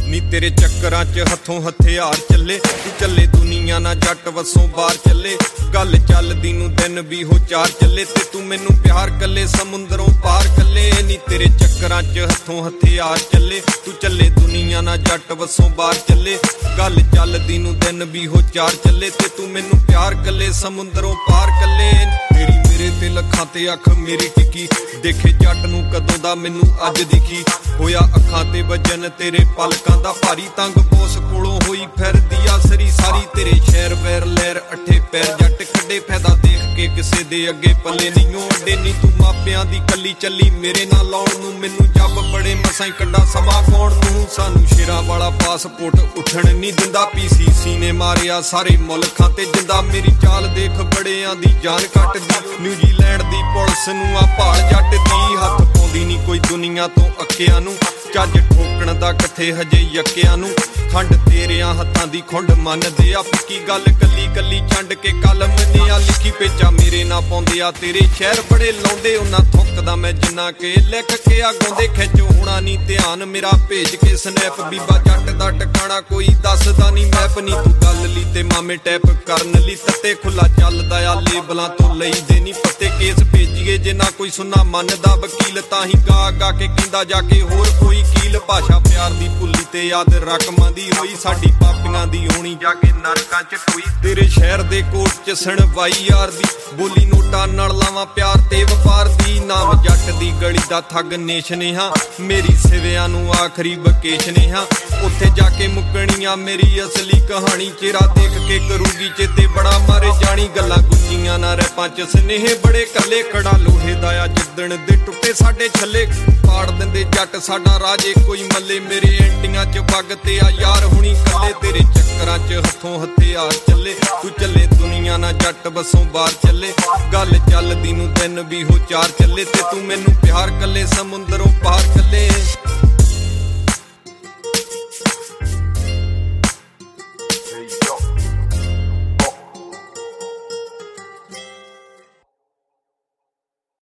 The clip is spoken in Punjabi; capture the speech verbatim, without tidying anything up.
ਨੀ ਤੇਰੇ ਚੱਕਰਾਂ ਚ ਹੱਥੋਂ ਹਥਿਆਰ ਚੱਲੇ, ਤੂੰ ਚੱਲੇ ਦੁਨੀਆ ਨਾ ਜੱਟ ਵਸੋਂ ਬਾਹਰ ਚੱਲੇ। ਗੱਲ ਚੱਲਦੀ ਨੂੰ ਦਿਨ ਵੀ ਹੋ ਚਾਰ ਚੱਲੇ, ਤੇ ਤੂੰ ਮੈਨੂੰ ਪਿਆਰ ਕੱਲੇ ਸਮੁੰਦਰੋਂ ਪਾਰ ਕੱਲੇ। ਨੀ ਤੇਰੇ ਚੱਕਰਾਂ ਚ ਹੱਥੋਂ ਹਥਿਆਰ ਚੱਲੇ, ਤੂੰ ਚੱਲੇ ਦੁਨੀਆ ਨਾ ਜੱਟ ਵਸੋਂ ਬਾਹਰ ਚੱਲੇ। ਗੱਲ ਚੱਲਦੀ ਨੂੰ ਦਿਨ ਵੀ ਹੋ ਚਾਰ ਚੱਲੇ, ਤੇ ਤੂੰ ਮੈਨੂੰ ਪਿਆਰ ਕੱਲੇ ਸਮੁੰਦਰੋਂ ਪਾਰ ਕੱਲੇ। ਤੇਰੀ ਮੇਰੇ ਤੇ ਲੱਖਾਂ ਤੇ ਅੱਖ ਮੇਰੀ ਟਿੱਕੀ, ਦੇਖੇ ਜੱਟ ਨੂੰ ਕਦੋਂ ਦਾ ਮੈਨੂੰ ਅੱਜ ਦਿਖੀ। ਹੋਇਆ ਅੱਖਾਂ ਤੇ ਵਜਨ ਤੇਰੇ ਪਲਕਾਂ ਦਾ ਭਾਰੀ, ਤੰਗ ਬੋਸ ਕੋਲੋਂ ਹੋਈ ਫਿਰਦੀ ਆ ਸਰੀ ਸਾਰੀ। ਤੇਰੇ ਸ਼ਹਿਰ ਵੈਰ ਲਹਿਰ ਅੱਠੇ ਪੈਰ ਜੱਟ ਕੱਢੇ, ਫਾਇਦਾ ਦੇਖ ਕੇ ਕਿਸੇ ਦੇ ਅੱਗੇ ਪੱਲੇ ਨਹੀਂ ਅੱਡੇ। ਨੀ ਤੂੰ ਮਾਪਿਆਂ ਦੀ ਕੱਲੀ ਚੱਲੀ ਮੇਰੇ ਨਾਲ ਲਾਉਣ ਨੂੰ, ਮੈਨੂੰ ਜੱਬ ਬੜੇ ਮਸਾਂ ਹੀ ਕੱਢਾ ਸਮਾਂ ਪਾਉਣ ਨੂੰ। ਸਾਨੂੰ ਸ਼ੇਰਾਂ ਵਾਲਾ ਪਾਸਪੋਰਟ ਉੱਠਣ ਨਹੀਂ ਦਿੰਦਾ, ਪੀਸੀਸੀ ਨੇ ਮਾਰਿਆ ਸਾਰੇ ਮੁਲਕਾਂ ਤੇ ਜਿੰਦਾ। ਮੇਰੀ ਚਾਲ ਦੇਖ ਬੜਿਆਂ ਦੀ ਜਾਨ ਕੱਟਦੀ, ਨਿਊਜ਼ੀਲੈਂਡ ਦੀ ਪੁਲਿਸ ਨੂੰ ਆ ਭਾਲ ਜੱਟ ਦੀ। ਹੱਥ ਪਾਉਂਦੀ ਨਹੀਂ ਕੋਈ ਦੁਨੀਆ ਤੋਂ ਅੱਕਿਆਂ ਨੂੰ, ਚੱਜ ਠੋਕਣ ਦਾ ਕਿੱਥੇ ਹਜੇ ਯੱਕਿਆਂ ਨੂੰ। ਖੰਡ ਤੇਰਿਆਂ ਹੱਥਾਂ ਦੀ ਖੁੰਡ ਮੰਨਦੇ ਆ, ਪੱਕੀ ਗੱਲ ਕੱਲੀ ਕੱਲੀ ਚੰਡ ਕੇ ਕਲਮ ਨੇ ਆ ਲਿਖੀ। ਪੇਚਾ ਮੇਰੇ ਨਾ ਪਾਉਂਦੇ ਆ ਤੇਰੇ ਸ਼ਹਿਰ ਬੜੇ ਲਾਉਂਦੇ, ਉਹਨਾਂ ਥੁੱਕਦਾ ਮੈਂ ਜਿੰਨਾ ਕੇ ਲਿਖ ਕੇ ਆ ਗਾਉਂਦੇ। ਖਿੱਚ ਹੋਣਾ ਨਹੀਂ ਧਿਆਨ ਮੇਰਾ ਭੇਜ ਕੇ ਸਨੈਪ, ਬੀਬਾ ਜੱਟ ਦਾ ਟਿਕਾਣਾ ਕੋਈ ਦੱਸਦਾ ਨਹੀਂ ਮੈਪ। ਨੀ ਤੂੰ ਗੱਲ ਲਈ ਤੇ ਮਾਮੇ ਟੈਪ ਕਰਨ ਲਈ ਤੱਤੇ ਖੁੱਲਾ ਚੱਲਦਾ ਆ, ਲੇਬਲਾਂ ਤੋਂ ਲਈਦੇ ਨਹੀਂ ਪੱਤੇ। ਕੇਸ ਭੇਜੀਏ ਜੇ ਨਾ ਕੋਈ ਸੁਣਨਾ ਮੰਨਦਾ ਵਕੀਲ, ਤਾਂ ਹੀ ਗਾ ਗਾ ਕੇ ਕਹਿੰਦਾ ਜਾ ਕੇ ਹੋਰ ਕੋਈ ਕੀਲ। ਭਾਸ਼ਾ ਪਿਆਰ ਦੀ ਭੁੱਲੀ ਤੇ ਯਾਦ ਰਕਮਾਂ ਦੀ ਹੋਈ, ਸਾਡੀ ਪਾਪੀਆਂ ਦੀ ਹੋਣੀ ਜਾ ਕੇ ਨਰਕਾਂ ਚ ਟੋਈ। ਤੇਰੇ ਸ਼ਹਿਰ ਦੇ ਕੋਟ ਚ ਸਣਵਾਈ ਯਾਰ ਦੀ ਬੋਲੀ, ਨੋਟਾਂ ਨਾਲ ਲਾਵਾਂ ਪਿਆਰ ਤੇ ਵਪਾਰ ਦੀ। ਨਾਮ ਜੱਟ ਦੀ ਗਲੀ ਦਾ ਠੱਗ ਨੇਸ਼ ਨੇ ਹਾਂ, ਮੇਰੀ ਸਿਵਿਆਂ ਨੂੰ ਆਖਰੀ ਵਕੇਸ਼ ਨੇ ਹਾਂ। ਉੱਥੇ ਜਾ ਕੇ ਮੁੱਕਣੀਆਂ ਮੇਰੀ ਅਸਲੀ ਕਹਾਣੀ, ਚਿਹਰਾ ਦੇਖ ਕੇ ਕਰੂਗੀ ਚੇਤੇ ਬੜਾ ਮਾਰੇ ਜਾਣੀ। ਗੱਲਾਂ ਗੁੱਜੀਆਂ ਨਾ ਰੈਪਾਂ ਚ ਸਨੇਹ ਬੜੇ ਕੱਲੇ, ਖੜਾ ਲੋਹੇ ਦਾ ਆ ਜਿੱਦਣ ਦੇ ਟੁੱਟੇ ਸਾਡੇ ਛੱਲੇ। ਪਾੜ ਦਿੰਦੇ ਜੱਟ ਸਾਡਾ ਰਾਜੇ ਕੋਈ ਮੱਲੇ, ਮੇਰੇ ਐਂਟੀਆਂ ਚ ਵਗ ਤੇ ਆ ਯਾਰ ਹੁਣੀ ਕੱਲੇ। ਤੇਰੇ ਚੱਕਰਾਂ ਚ ਹੱਥੋਂ ਹਥਿਆਰ ਚੱਲੇ, ਤੂੰ ਚੱਲੇ ਦੁਨੀਆ ਨਾ ਜੱਟ ਵਸੋਂ ਬਾਹਰ ਚੱਲੇ। ਗੱਲ ਚੱਲਦੀ ਨੂੰ ਦਿਨ ਵੀ ਹੋ ਚਾਰ ਚੱਲੇ, ਤੇ ਤੂੰ ਮੈਨੂੰ ਪਿਆਰ ਕੱਲੇ ਸਮੁੰਦਰੋਂ ਪਾਰ ਕੱਲੇ।